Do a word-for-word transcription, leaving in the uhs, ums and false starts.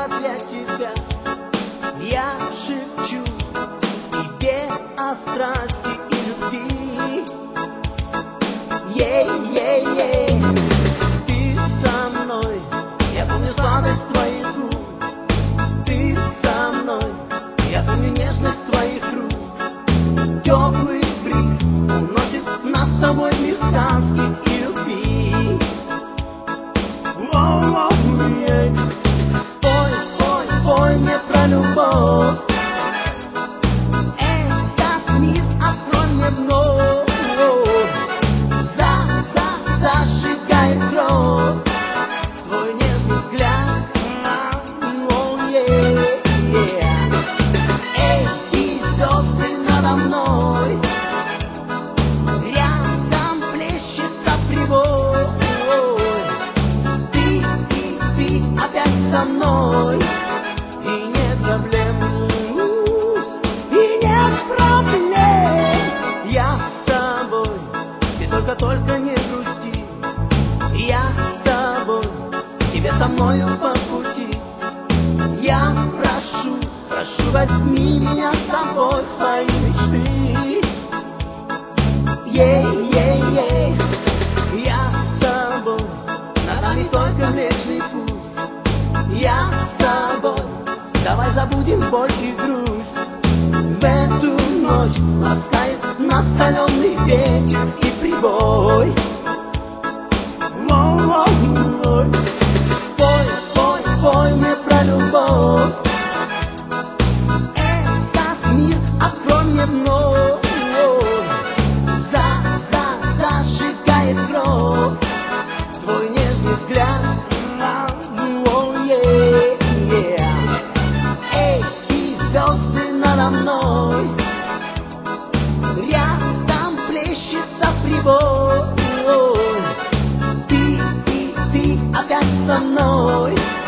небо для тебя. Я шепчу тебе о страсти и любви. Ей-ей-ей, ты со мной, я помню сладость твоих рук. Ты со мной, я помню нежность твоих рук. Теплый бриз уносит нас с тобой в мир сказки и любви. Спой, спой, спой мне про любовь. Этот мир открой мне вновь. За, за, зажигает кровь твой нежный взгляд. Oh, yeah, yeah. Эй, и звезды надо мной, рядом плещется прибой. Ты, ты, ты опять со мной, и нет проблем, и нет проблем. Я с тобой, ты только-только не грусти. Я с тобой, тебе со мною по пути. Я прошу, прошу, возьми меня с собой в свои мечты. Ей-ей-ей, я с тобой, над нами только Млечный Путь. Я с тобой, давай забудем боль и грусть. В эту ночь ласкает нас соленый ветер и прибой. Спой, спой, спой мне про любовь. Этот мир открой мне вновь. За, за, зажигает кровь твой нежный взгляд. Oh, yeah, yeah. Эй, и звезды надо мной, рядом плещется прибой. Ты, ты, ты опять со мной.